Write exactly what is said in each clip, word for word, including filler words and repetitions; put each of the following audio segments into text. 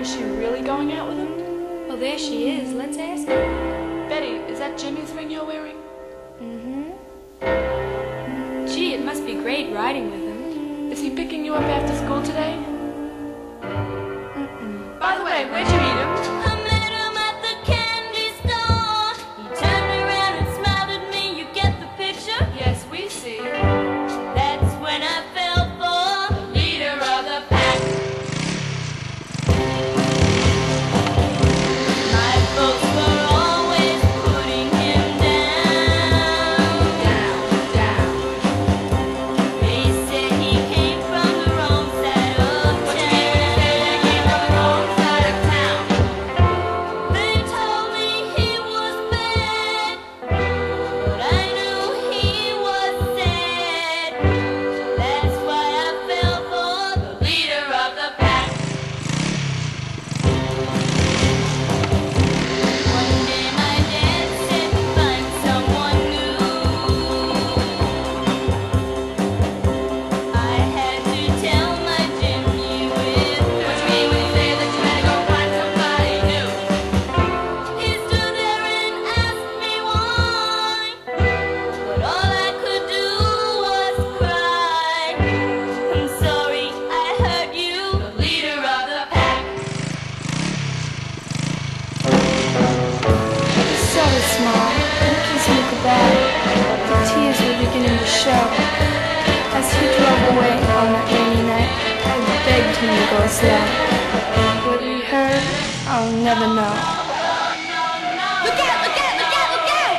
Was she really going out with him? Well, there she is. Let's ask her. Betty, is that Jimmy's ring you're wearing? Mm-hmm. Gee, it must be great riding with him. Is he picking you up after school today? Mm-mm. By the way, where'd you meet him? I met him at the candy store. He turned around and smiled at me. You get the picture? Yes, we see. That's when I fell for the leader of the pack. My folks were always putting him down. Down, down. They said he came from the wrong side of What you mean when you say they came from the wrong side of town? They told me he was bad, but I knew he was sad. That's why I fell for the leader of the pack. One day my dad said, find someone new. I had to tell my Jimmy with What you mean when you say that you had to go find somebody new? He stood there and asked me why, but all I could do was cry. I'm sorry I hurt you, the leader of the pack. He saw her smile and kissed me goodbye. The tears were beginning to show. As he drove away on that rainy night, I begged him to go slow. Whether he heard, I'll never know. Look out, look out, look out, look out!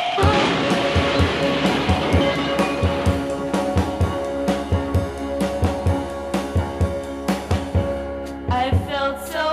I felt so